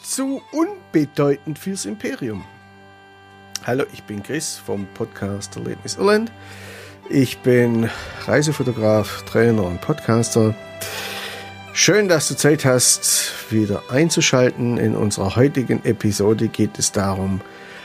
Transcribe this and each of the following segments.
zu unbedeutend fürs Imperium. Hallo, ich bin Chris vom Podcast Erlebnis Irland. Ich bin Reisefotograf, Trainer und Podcaster. Schön, dass du Zeit hast, wieder einzuschalten. In unserer heutigen Episode geht es darum,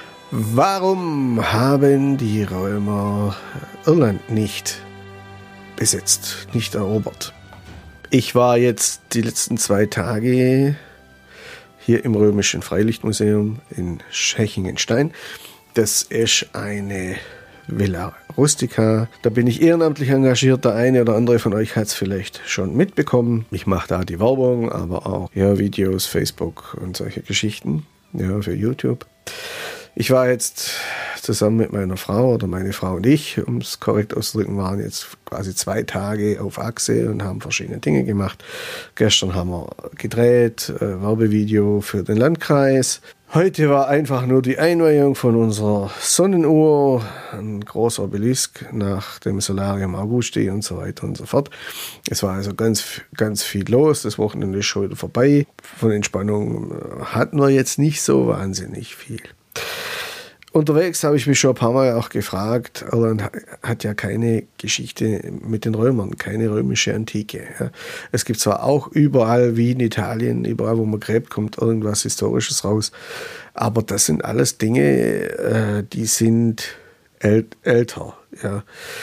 warum haben die Römer Irland nicht besetzt, nicht erobert. Ich war jetzt die letzten 2 Tage hier im Römischen Freilichtmuseum in Schechingenstein. Das ist eine Villa Rustica. Da bin ich ehrenamtlich engagiert. Der eine oder andere von euch hat es vielleicht schon mitbekommen. Ich mache da die Werbung, aber auch Videos, Facebook und solche Geschichten für YouTube. Ich war jetzt zusammen mit meiner Frau, oder meine Frau und ich, um es korrekt auszudrücken, waren jetzt quasi 2 Tage auf Achse und haben verschiedene Dinge gemacht. Gestern haben wir gedreht, Werbevideo für den Landkreis. Heute war einfach nur die Einweihung von unserer Sonnenuhr, ein großer Obelisk nach dem Solarium Augusti und so weiter und so fort. Es war also ganz viel los, das Wochenende ist schon wieder vorbei. Von Entspannung hatten wir jetzt nicht so wahnsinnig viel. Unterwegs habe ich mich schon ein paar Mal auch gefragt, Irland hat ja keine Geschichte mit den Römern, keine römische Antike. Ja. Es gibt zwar auch überall, wie in Italien, überall wo man gräbt, kommt irgendwas Historisches raus, aber das sind alles Dinge, die sind älter. Ja.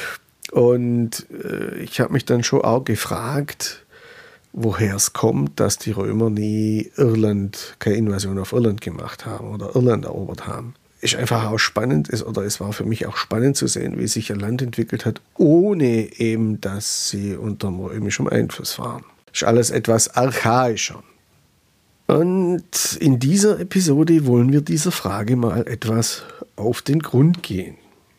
Und ich habe mich dann schon auch gefragt, woher es kommt, dass die Römer nie keine Invasion auf Irland gemacht haben oder Irland erobert haben. Ist einfach auch spannend, es war für mich auch spannend zu sehen, wie sich ein Land entwickelt hat, ohne eben, dass sie unter römischem Einfluss waren. Ist alles etwas archaischer. Und in dieser Episode wollen wir dieser Frage mal etwas auf den Grund gehen.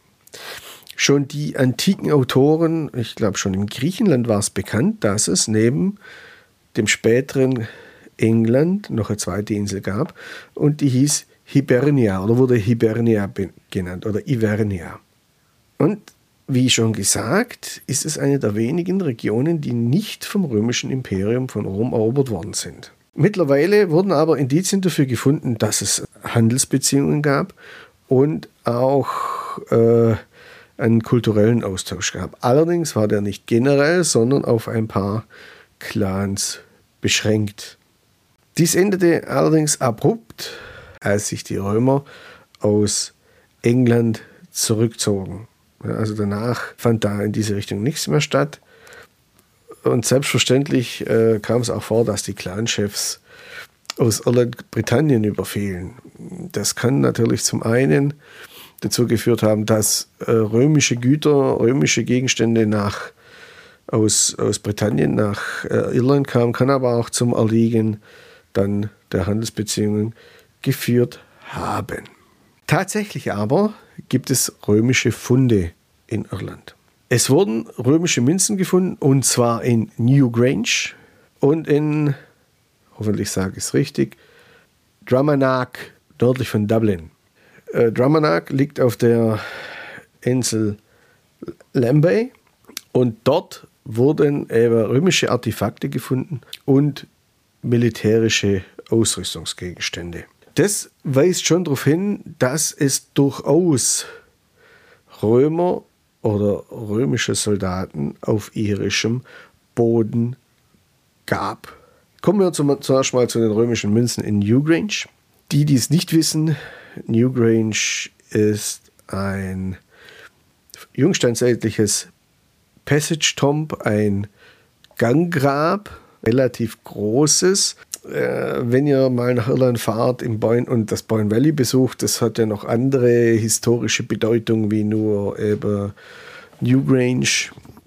Schon die antiken Autoren, ich glaube schon im Griechenland war es bekannt, dass es neben dem späteren England noch eine zweite Insel gab und die hieß Hibernia oder wurde Hibernia genannt oder Ivernia. Und wie schon gesagt, ist es eine der wenigen Regionen, die nicht vom römischen Imperium von Rom erobert worden sind. Mittlerweile wurden aber Indizien dafür gefunden, dass es Handelsbeziehungen gab und auch einen kulturellen Austausch gab. Allerdings war der nicht generell, sondern auf ein paar Clans beschränkt. Dies endete allerdings abrupt, als sich die Römer aus England zurückzogen. Also danach fand da in diese Richtung nichts mehr statt. Und selbstverständlich kam es auch vor, dass die Clanchefs aus Irland Britannien überfielen. Das kann natürlich zum einen dazu geführt haben, dass römische Güter, römische Gegenstände aus Britannien nach Irland kamen, kann aber auch zum Erliegen dann der Handelsbeziehungen geführt haben. Tatsächlich aber gibt es römische Funde in Irland. Es wurden römische Münzen gefunden, und zwar in Newgrange und in, hoffentlich sage ich es richtig, Drumanagh, nördlich von Dublin. Drumanagh liegt auf der Insel Lambay und dort wurden römische Artefakte gefunden und militärische Ausrüstungsgegenstände. Das weist schon darauf hin, dass es durchaus Römer oder römische Soldaten auf irischem Boden gab. Kommen wir zuerst mal zu den römischen Münzen in Newgrange. Die es nicht wissen, Newgrange ist ein jungsteinzeitliches Passage Tomb, ein Ganggrab, relativ großes. Wenn ihr mal nach Irland fahrt und das Boyne Valley besucht, das hat ja noch andere historische Bedeutung wie nur eben Newgrange.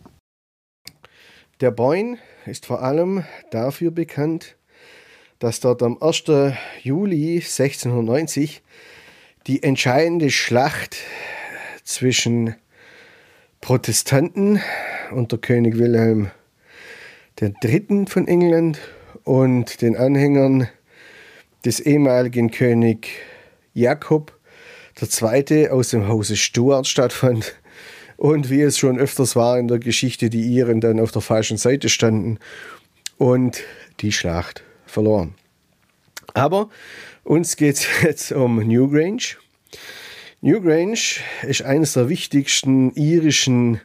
Der Boyne ist vor allem dafür bekannt, dass dort am 1. Juli 1690 die entscheidende Schlacht zwischen Protestanten unter König Wilhelm III. Von England und den Anhängern des ehemaligen König Jakob II. Aus dem Hause Stuart stattfand. Und wie es schon öfters war in der Geschichte, die Iren dann auf der falschen Seite standen und die Schlacht verloren. Aber uns geht es jetzt um Newgrange. Newgrange ist eines der wichtigsten irischen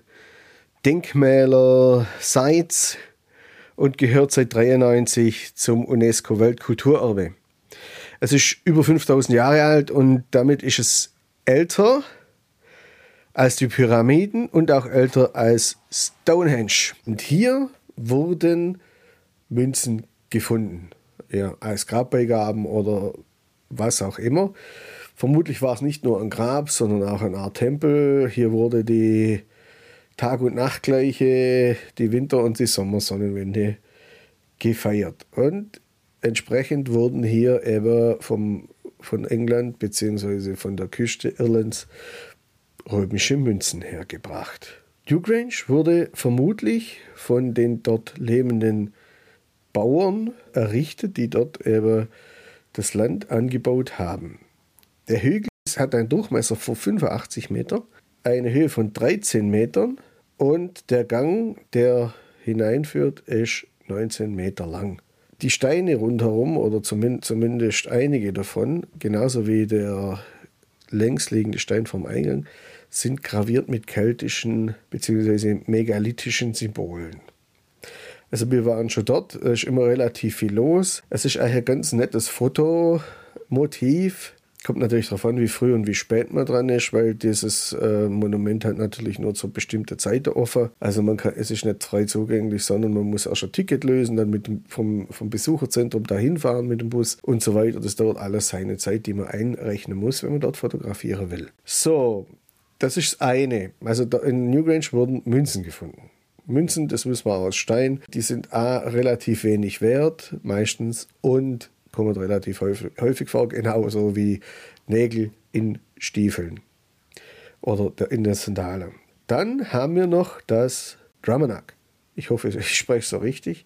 Denkmäler, Sites und gehört seit 1993 zum UNESCO-Weltkulturerbe. Es ist über 5000 Jahre alt und damit ist es älter als die Pyramiden und auch älter als Stonehenge. Und hier wurden Münzen gefunden, ja, als Grabbeigaben oder was auch immer. Vermutlich war es nicht nur ein Grab, sondern auch eine Art Tempel. Hier wurde die Tag- und Nachtgleiche, die Winter- und die Sommersonnenwende gefeiert. Und entsprechend wurden hier eben von England bzw. von der Küste Irlands römische Münzen hergebracht. Newgrange wurde vermutlich von den dort lebenden Bauern errichtet, die dort eben das Land angebaut haben. Der Hügel hat einen Durchmesser von 85 Meter, eine Höhe von 13 Metern und der Gang, der hineinführt, ist 19 Meter lang. Die Steine rundherum, oder zumindest einige davon, genauso wie der längs liegende Stein vom Eingang, sind graviert mit keltischen bzw. megalithischen Symbolen. Also wir waren schon dort, es ist immer relativ viel los. Es ist eigentlich ein ganz nettes Fotomotiv. Kommt natürlich darauf an, wie früh und wie spät man dran ist, weil dieses Monument hat natürlich nur zu bestimmten Zeiten offen. Also es ist nicht frei zugänglich, sondern man muss erst ein Ticket lösen, dann vom Besucherzentrum dahin fahren mit dem Bus und so weiter. Das dauert alles seine Zeit, die man einrechnen muss, wenn man dort fotografieren will. So, das ist das eine. Also in Newgrange wurden Münzen gefunden. Münzen, das wissen wir aus Stein, die sind relativ wenig wert, meistens, und kommen relativ häufig vor, genauso wie Nägel in Stiefeln oder in der Sandale. Dann haben wir noch das Drumnach. Ich hoffe, ich spreche es so richtig.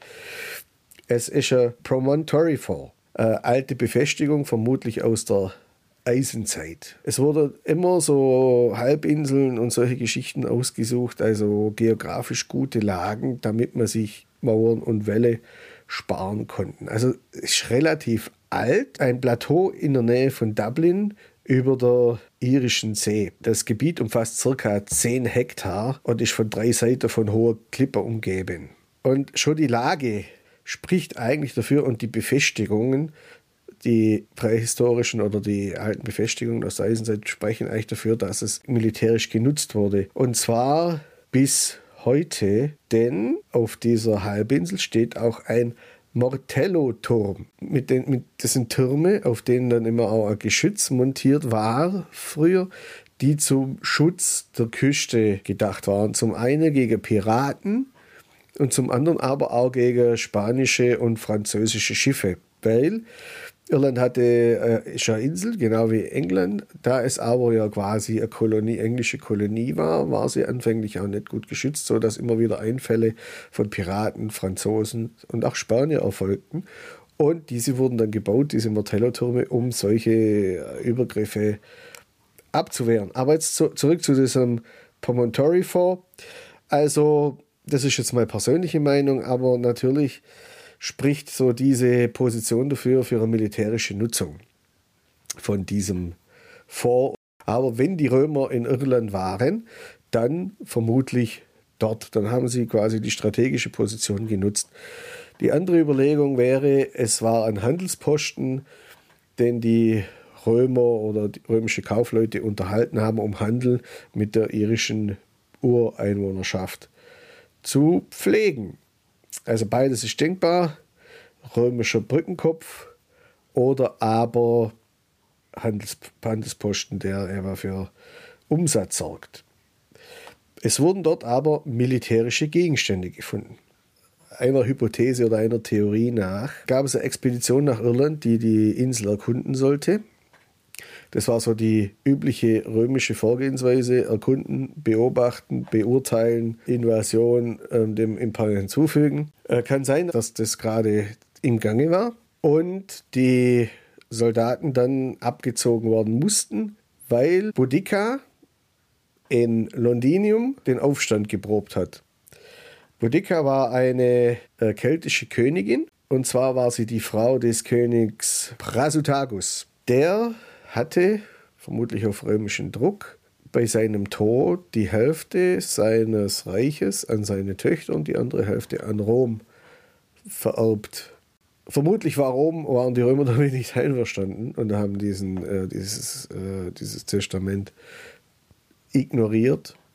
Es ist ein Promontory Fort, alte Befestigung, vermutlich aus der Eisenzeit. Es wurden immer so Halbinseln und solche Geschichten ausgesucht, also geografisch gute Lagen, damit man sich Mauern und Wälle sparen konnten. Also es ist relativ alt, ein Plateau in der Nähe von Dublin über der Irischen See. Das Gebiet umfasst ca. 10 Hektar und ist von 3 Seiten von hoher Klippe umgeben. Und schon die Lage spricht eigentlich dafür und die Befestigungen, die prähistorischen oder die alten Befestigungen aus der Eisenzeit sprechen eigentlich dafür, dass es militärisch genutzt wurde. Und zwar bis heute, denn auf dieser Halbinsel steht auch ein Mortello-Turm. Das sind Türme, auf denen dann immer auch ein Geschütz montiert war früher, die zum Schutz der Küste gedacht waren. Zum einen gegen Piraten und zum anderen aber auch gegen spanische und französische Schiffe. Weil Irland ist eine Insel, genau wie England. Da es aber ja quasi eine englische Kolonie war sie anfänglich auch nicht gut geschützt, sodass immer wieder Einfälle von Piraten, Franzosen und auch Spanier erfolgten. Und diese wurden dann gebaut, diese Mortello-Türme, um solche Übergriffe abzuwehren. Aber jetzt zurück zu diesem Promontory Fort. Also, das ist jetzt meine persönliche Meinung, aber natürlich spricht so diese Position dafür für eine militärische Nutzung von diesem Fort. Aber wenn die Römer in Irland waren, dann vermutlich dort. Dann haben sie quasi die strategische Position genutzt. Die andere Überlegung wäre, es war ein Handelsposten, den die Römer oder die römische Kaufleute unterhalten haben, um Handel mit der irischen Ureinwohnerschaft zu pflegen. Also beides ist denkbar, römischer Brückenkopf oder aber Handelsposten, der eben für Umsatz sorgt. Es wurden dort aber militärische Gegenstände gefunden. Einer Hypothese oder einer Theorie nach gab es eine Expedition nach Irland, die die Insel erkunden sollte. Das war so die übliche römische Vorgehensweise: erkunden, beobachten, beurteilen, Invasion dem Imperium hinzufügen. Kann sein, dass das gerade im Gange war und die Soldaten dann abgezogen werden mussten, weil Boudica in Londinium den Aufstand geprobt hat. Boudica war eine keltische Königin Und zwar war sie die Frau des Königs Prasutagus. Der hatte, vermutlich auf römischen Druck, bei seinem Tod die Hälfte seines Reiches an seine Töchter und die andere Hälfte an Rom vererbt. Vermutlich waren die Römer damit nicht einverstanden und haben dieses Testament ignoriert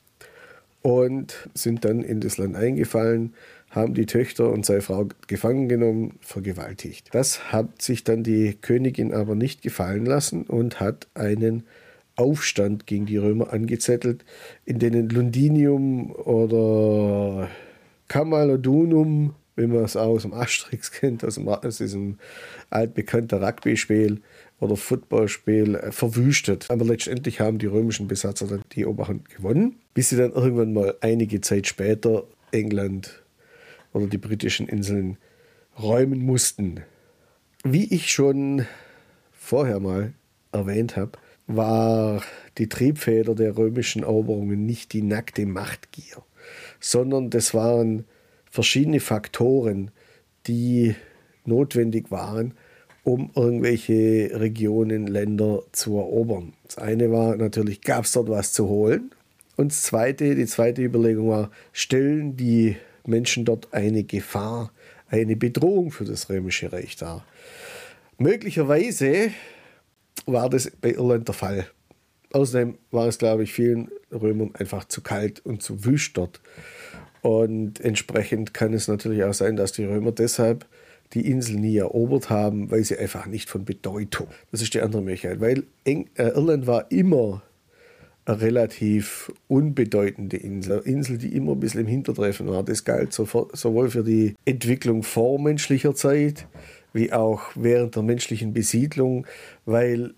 und sind dann in das Land eingefallen, haben die Töchter und seine Frau gefangen genommen, vergewaltigt. Das hat sich dann die Königin aber nicht gefallen lassen und hat einen Aufstand gegen die Römer angezettelt, in denen Londinium oder Camalodunum, wie man es auch aus dem Asterix kennt, aus diesem altbekannten Rugby-Spiel oder Footballspiel, verwüstet. Aber letztendlich haben die römischen Besatzer dann die Oberhand gewonnen, bis sie dann irgendwann mal einige Zeit später England oder die britischen Inseln räumen mussten. Wie ich schon vorher mal erwähnt habe, war die Triebfeder der römischen Eroberungen nicht die nackte Machtgier, sondern das waren verschiedene Faktoren, die notwendig waren, um irgendwelche Regionen, Länder zu erobern. Das eine war natürlich, gab es dort was zu holen? Und die zweite Überlegung war, stellen die Menschen dort eine Gefahr, eine Bedrohung für das Römische Reich dar? Möglicherweise war das bei Irland der Fall. Außerdem war es, glaube ich, vielen Römern einfach zu kalt und zu wüst dort. Und entsprechend kann es natürlich auch sein, dass die Römer deshalb die Insel nie erobert haben, weil sie einfach nicht von Bedeutung. Das ist die andere Möglichkeit, weil Irland war immer eine relativ unbedeutende Insel. Eine Insel, die immer ein bisschen im Hintertreffen war. Das galt sowohl für die Entwicklung vor menschlicher Zeit, wie auch während der menschlichen Besiedlung, weil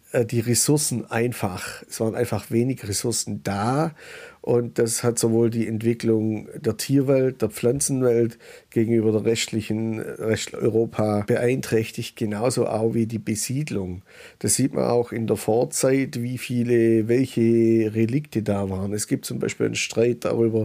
es waren einfach wenig Ressourcen da und das hat sowohl die Entwicklung der Tierwelt, der Pflanzenwelt gegenüber der restlichen Europa beeinträchtigt, genauso auch wie die Besiedlung. Das sieht man auch in der Vorzeit, welche Relikte da waren. Es gibt zum Beispiel einen Streit darüber,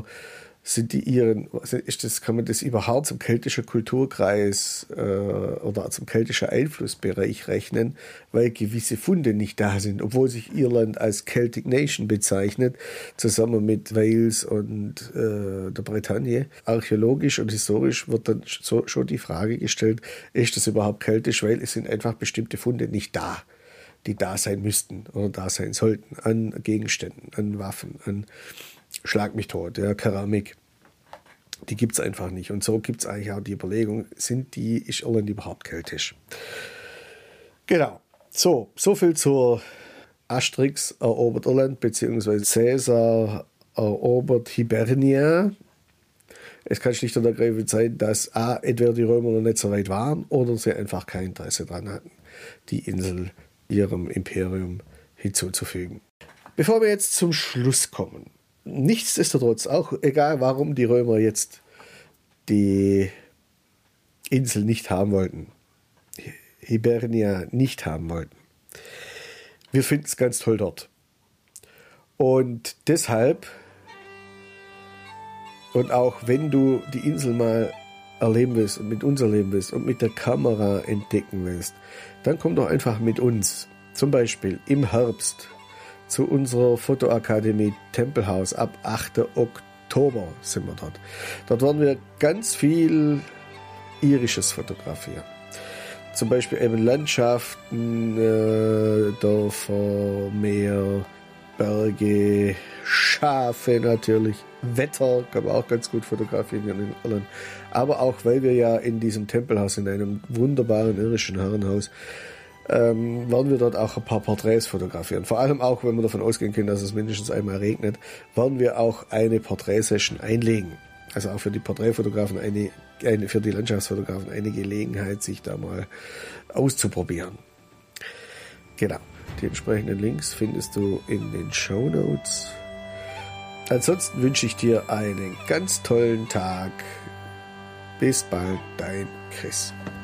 kann man das überhaupt zum keltischen Kulturkreis oder zum keltischen Einflussbereich rechnen, weil gewisse Funde nicht da sind, obwohl sich Irland als Celtic Nation bezeichnet, zusammen mit Wales und der Bretagne. Archäologisch und historisch wird dann schon die Frage gestellt, ist das überhaupt keltisch, weil es sind einfach bestimmte Funde nicht da, die da sein müssten oder da sein sollten, an Gegenständen, an Waffen, an Schlag mich tot, ja, Keramik. Die gibt es einfach nicht. Und so gibt es eigentlich auch die Überlegung, ist Irland überhaupt keltisch? Genau. So viel zur Asterix erobert Irland, beziehungsweise Caesar erobert Hibernia. Es kann schlicht und ergreifend sein, dass entweder die Römer noch nicht so weit waren oder sie einfach kein Interesse daran hatten, die Insel ihrem Imperium hinzuzufügen. Bevor wir jetzt zum Schluss kommen, nichtsdestotrotz, auch egal warum die Römer jetzt die Insel nicht haben wollten, Hibernia nicht haben wollten, wir finden es ganz toll dort. Und deshalb, und auch wenn du die Insel mal erleben willst und mit uns erleben willst und mit der Kamera entdecken willst, dann komm doch einfach mit uns. Zum Beispiel im Herbst zu unserer Fotoakademie Tempelhaus. Ab 8. Oktober sind wir dort. Dort werden wir ganz viel irisches fotografieren. Zum Beispiel eben Landschaften, Dörfer, Meer, Berge, Schafe natürlich. Wetter kann man auch ganz gut fotografieren in Irland. Aber auch, weil wir ja in diesem Tempelhaus, in einem wunderbaren irischen Herrenhaus, werden wir dort auch ein paar Porträts fotografieren. Vor allem auch, wenn wir davon ausgehen können, dass es mindestens einmal regnet, werden wir auch eine Porträtsession einlegen. Also auch für die Porträtfotografen, für die Landschaftsfotografen eine Gelegenheit, sich da mal auszuprobieren. Genau. Die entsprechenden Links findest du in den Shownotes. Ansonsten wünsche ich dir einen ganz tollen Tag. Bis bald, dein Chris.